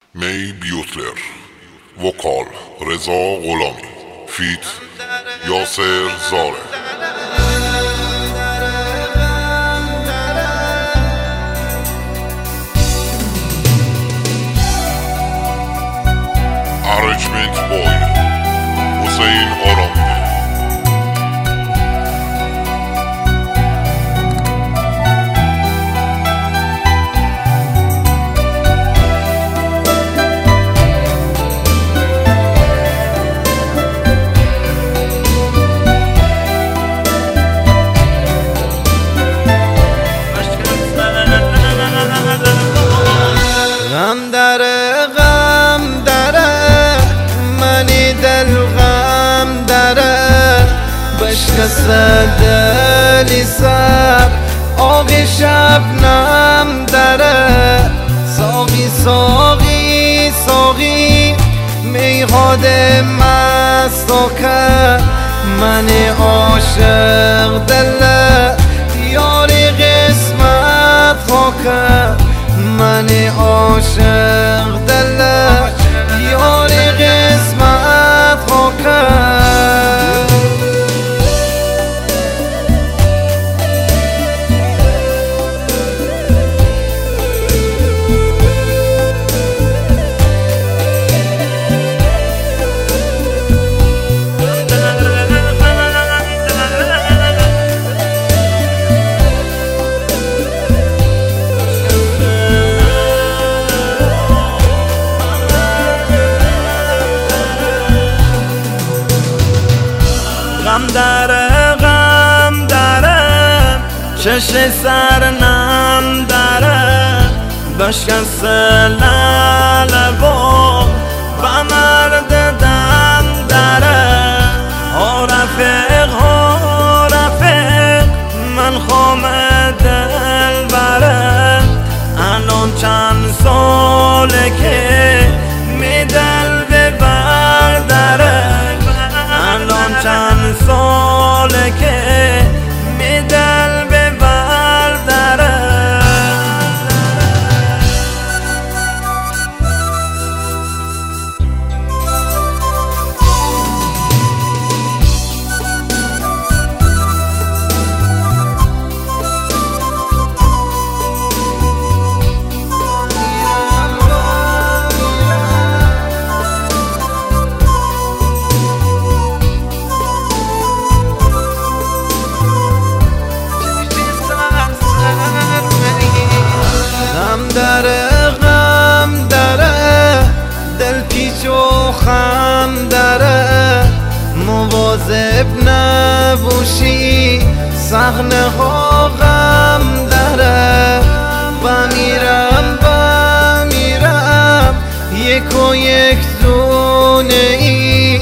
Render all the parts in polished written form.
می بیوتلر، وکال رضا غلامی، فیت یاسر زاره. Arrangement boy حسین آرامی. غم داره منی دل غم داره بشکسته دلی سر آقی شبنم داره ساقی میخواد مستو که من عاشق دل یاری قسمت خاکه من عاشق دل یاری قسمت خاکه غم داره چش سر نم داره بشکسته لبا و مرد دم داره ها رفیق من خام دل بره الان چند ساله که می دل به برداره الان چند ساله که می دل به برداره غم داره دل پیچ و خم داره مواظب نباشی صحنه ها غم داره بمیرم یک و یک دونه ای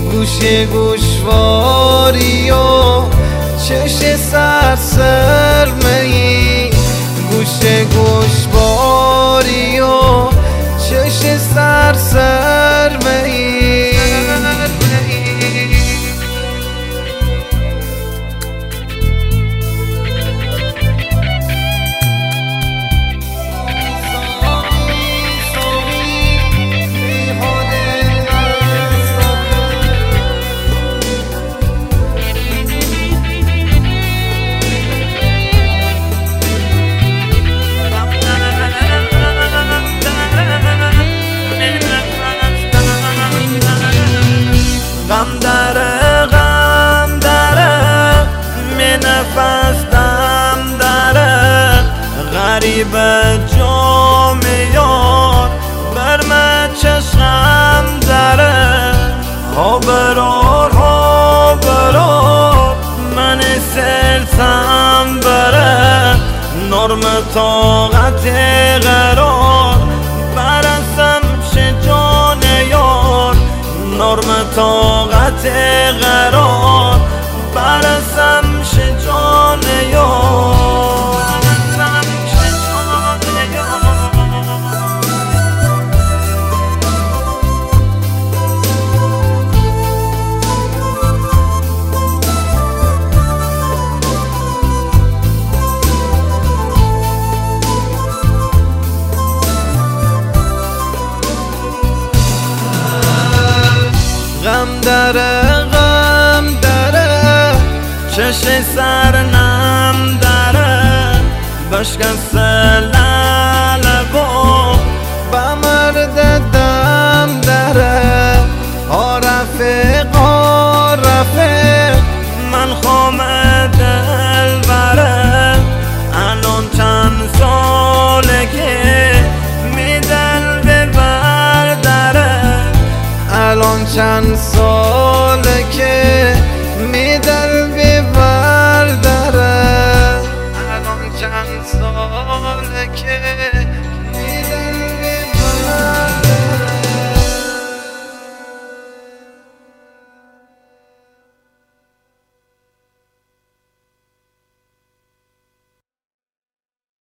گوشواری و چش سرمه ای گوشواری و چش سرمه ای غم داره می نفس دم داره غریب جام یار بر من چشم داره ها برار من سلسم بره نرم طاقت قرار برسم جان یار نرم طاقت قرار برسم جان یار دره غم دره چش سرنم دره بشکست لالبو با مرد دم دره رفیق من خوام دل بره الان چند ساله که می دل ببر دره الان چند ساله